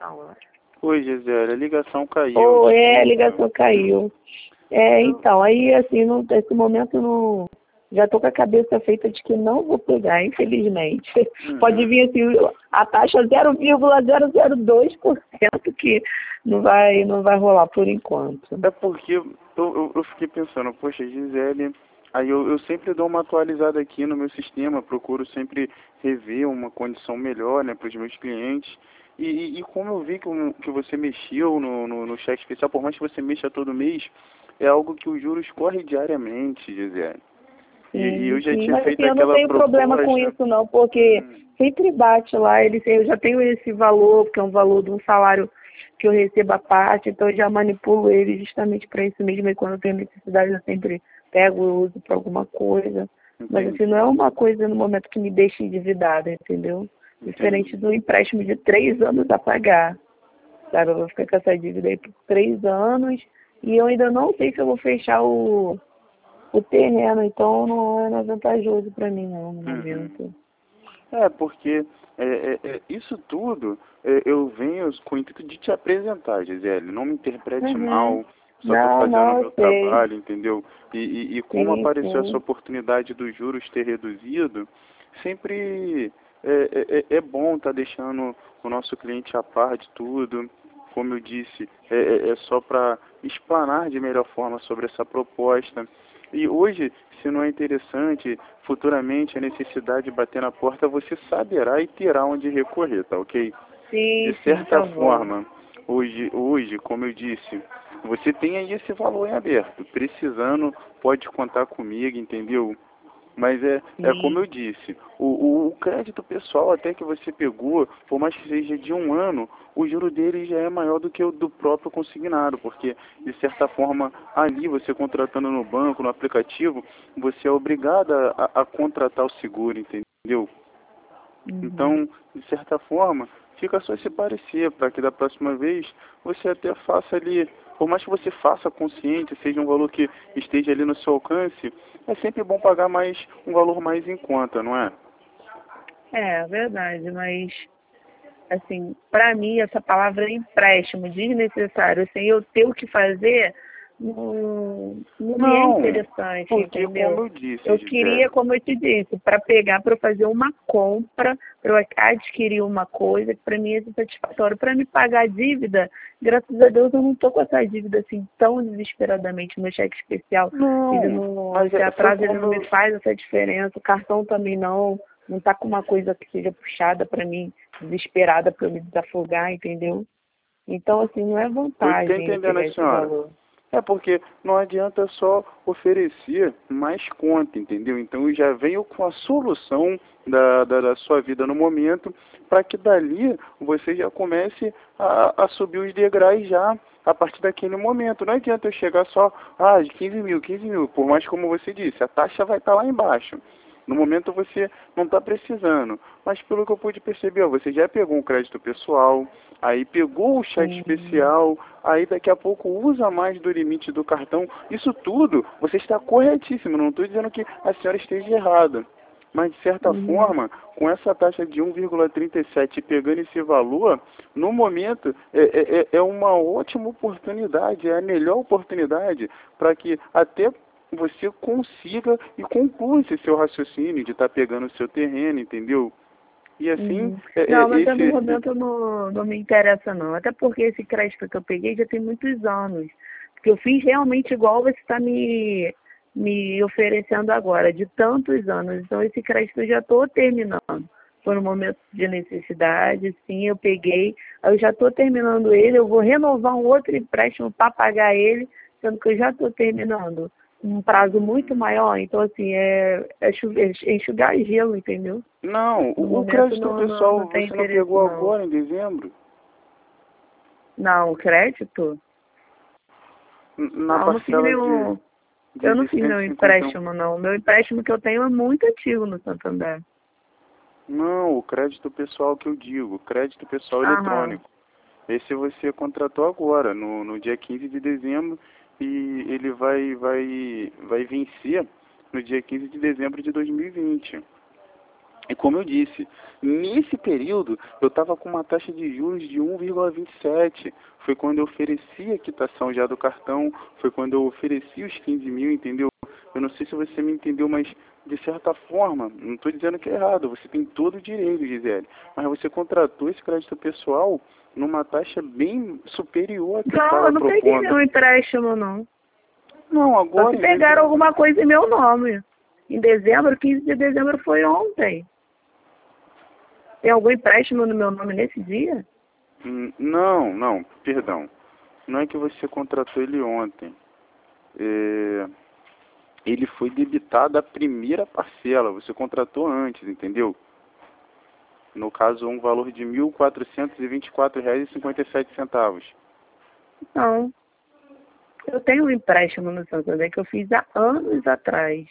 ligação. Oi, Gisele, a ligação caiu. A ligação caiu. Então, aí assim, nesse momento não. Já tô com a cabeça feita de que não vou pegar, infelizmente. Pode vir assim, a taxa 0,002% que não vai rolar por enquanto. É porque eu fiquei pensando, poxa, Gisele, aí eu sempre dou uma atualizada aqui no meu sistema, procuro sempre rever uma condição melhor, né, para os meus clientes. E como eu vi que você mexeu no cheque especial, por mais que você mexa todo mês, é algo que os juros correm diariamente, Gisele. E eu já tinha mas feito assim, eu não aquela tenho problema com isso não, porque sempre bate lá, eu já tenho esse valor, que é um valor de um salário que eu recebo à parte, então eu já manipulo ele justamente para isso mesmo, e quando eu tenho necessidade eu sempre pego e uso para alguma coisa. Entendi. Mas assim, não é uma coisa no momento que me deixa endividada, entendeu? Diferente do empréstimo de 3 anos a pagar, sabe? Eu vou ficar com essa dívida aí por 3 anos e eu ainda não sei se eu vou fechar o terreno, então não é vantajoso para mim não, no momento. Porque isso tudo eu venho com o intuito de te apresentar, Gisele. Não me interprete mal, só estou fazendo o meu trabalho, entendeu? E como apareceu essa oportunidade dos juros ter reduzido, sempre é bom estar deixando o nosso cliente a par de tudo. Como eu disse, é só para explanar de melhor forma sobre essa proposta. E hoje, se não é interessante, futuramente a necessidade de bater na porta, você saberá e terá onde recorrer, tá ok? De certa forma, hoje, como eu disse, você tem aí esse valor em aberto. Precisando, pode contar comigo, entendeu? Mas é como eu disse, o crédito pessoal até que você pegou, por mais que seja de 1 ano, o juro dele já é maior do que o do próprio consignado, porque de certa forma ali você contratando no banco, no aplicativo, você é obrigado a contratar o seguro, entendeu? Então, de certa forma, fica só se parecer, para que da próxima vez você até faça ali, por mais que você faça consciente, seja um valor que esteja ali no seu alcance, é sempre bom pagar um valor mais em conta, não é? É verdade, mas assim, para mim essa palavra empréstimo desnecessário, sem eu ter o que fazer, não me é interessante, porque, entendeu? como eu disse, Eu queria, como eu te disse, para para fazer uma compra, para eu adquirir uma coisa que para mim é satisfatório. Para me pagar a dívida, graças a Deus eu não estou com essa dívida assim tão desesperadamente. Meu cheque especial, esse atraso ele não me faz essa diferença, o cartão também não está com uma coisa que seja puxada para mim, desesperada para eu me desafogar, entendeu? Então, assim, não é vantagem. Eu estou entendendo, a senhora. É porque não adianta só oferecer mais conta, entendeu? Então eu já venho com a solução da sua vida no momento, para que dali você já comece a subir os degraus já a partir daquele momento. Não adianta eu chegar só, de 15 mil, por mais como você disse, a taxa vai estar lá embaixo. No momento você não está precisando, mas pelo que eu pude perceber, você já pegou um crédito pessoal, aí pegou o cheque especial, aí daqui a pouco usa mais do limite do cartão. Isso tudo, você está corretíssimo, não estou dizendo que a senhora esteja errada. Mas, de certa forma, com essa taxa de 1,37 pegando esse valor, no momento é uma ótima oportunidade, é a melhor oportunidade para que até você consiga e conclua esse seu raciocínio de estar pegando o seu terreno, entendeu? E assim... Não, mas no momento não me interessa não. Até porque esse crédito que eu peguei já tem muitos anos. Porque eu fiz realmente igual você está me oferecendo agora, de tantos anos. Então esse crédito eu já estou terminando. Foi no momento de necessidade, sim, eu peguei. Eu já estou terminando ele, eu vou renovar um outro empréstimo para pagar ele, sendo que eu já estou terminando um prazo muito maior, então assim, é enxugar gelo, entendeu? Não, o crédito pessoal você não pegou agora em dezembro? Não, o crédito? Na parcela eu não fiz meu empréstimo, não. O meu empréstimo que eu tenho é muito antigo no Santander. Não, o crédito pessoal que eu digo, crédito pessoal eletrônico. Esse você contratou agora, no dia 15 de dezembro, e ele vai vencer no dia 15 de dezembro de 2020. E como eu disse, nesse período eu estava com uma taxa de juros de 1,27. Foi quando eu ofereci a quitação já do cartão, foi quando eu ofereci os 15 mil, entendeu? Eu não sei se você me entendeu, mas de certa forma, não estou dizendo que é errado, você tem todo o direito, Gisele, mas você contratou esse crédito pessoal numa taxa bem superior à que Não, estava eu não peguei propondo. nenhum empréstimo, não. Não, Só agora... se pegaram alguma coisa em meu nome. Em dezembro, 15 de dezembro foi ontem. Tem algum empréstimo no meu nome nesse dia? Não, perdão. Não é que você contratou ele ontem. Ele foi debitado a primeira parcela, você contratou antes, entendeu? No caso, um valor de R$ 1.424,57. Não. Eu tenho um empréstimo no Santander que eu fiz há anos atrás.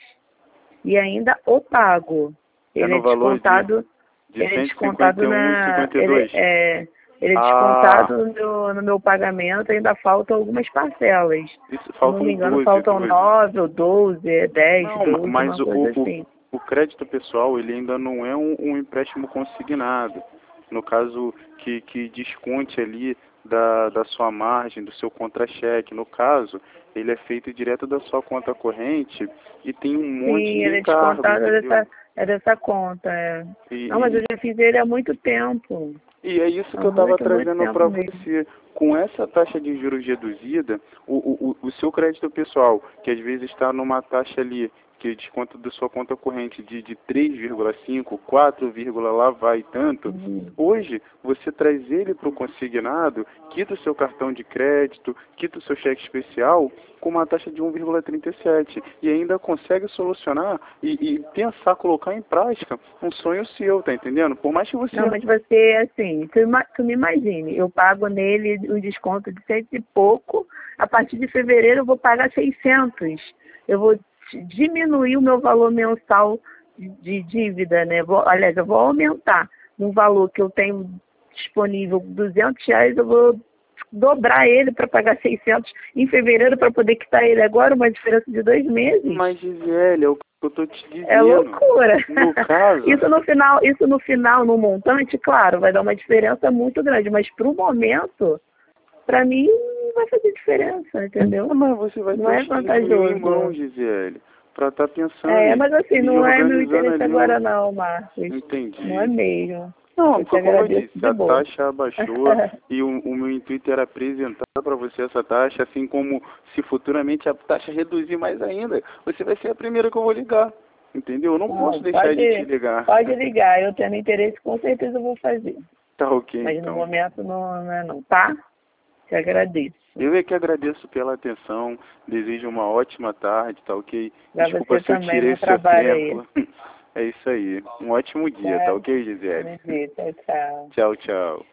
E ainda o pago. É Ele no é valor descontado. de Ele é descontado na. 151,52. Ele é descontado no meu pagamento, ainda faltam algumas parcelas. Isso, Se não faltam me engano, 12. faltam 9 ou 12, 10, Não, 12, mas uma coisa assim. o crédito pessoal, ele ainda não é um empréstimo consignado. No caso, que desconte ali da sua margem, do seu contra-cheque. No caso, ele é feito direto da sua conta corrente e tem um monte Sim, de ele é encargo, descontado entendeu? dessa conta. É. E, Não, mas eu e, já fiz ele há muito tempo. e é isso que Há eu estava muito trazendo tempo para mesmo. você. Com essa taxa de juros reduzida, o seu crédito pessoal, que às vezes está numa taxa ali, que desconta da sua conta corrente de 3,5, 4, lá vai tanto, hoje você traz ele para o consignado, quita o seu cartão de crédito, quita o seu cheque especial, com uma taxa de 1,37 e ainda consegue solucionar e pensar, colocar em prática um sonho seu, tá entendendo? Por mais que você... Não, mas você, assim, tu me imagine, eu pago nele um desconto de 100 e pouco, a partir de fevereiro eu vou pagar 600. Eu vou diminuir o meu valor mensal de dívida, né? Aliás, eu vou aumentar no valor que eu tenho disponível, R$ 200, eu vou dobrar ele para pagar 600 em fevereiro para poder quitar ele agora, uma diferença de 2 meses. Mas, Gisele, é o que eu tô te dizendo. É loucura. No caso... Isso no final, no montante, claro, vai dar uma diferença muito grande, mas para o momento, para mim, não vai fazer diferença, entendeu? Mas você vai Não ter é os 15 mil em mãos, vantajoso. Gisele, para estar pensando Mas assim, e não é meu organizando interesse ali agora não, Marcos. Entendi. Não é mesmo. Não, Eu te foi como eu agradeço disse, de a boa. taxa abaixou e o meu intuito era apresentar para você essa taxa, assim como se futuramente a taxa reduzir mais ainda, você vai ser a primeira que eu vou ligar, entendeu? Eu não posso Não, deixar de te ligar. pode ligar, eu tendo interesse, com certeza eu vou fazer. Tá ok, Mas então. no momento não é não, tá? Te agradeço. Eu é que agradeço pela atenção, desejo uma ótima tarde, tá ok? Pra Desculpa você se eu também, tirei bom seu trabalho aí. tempo. É isso aí. Um ótimo dia, tá ok, Gisele? Bom dia, tchau, tchau. Tchau, tchau.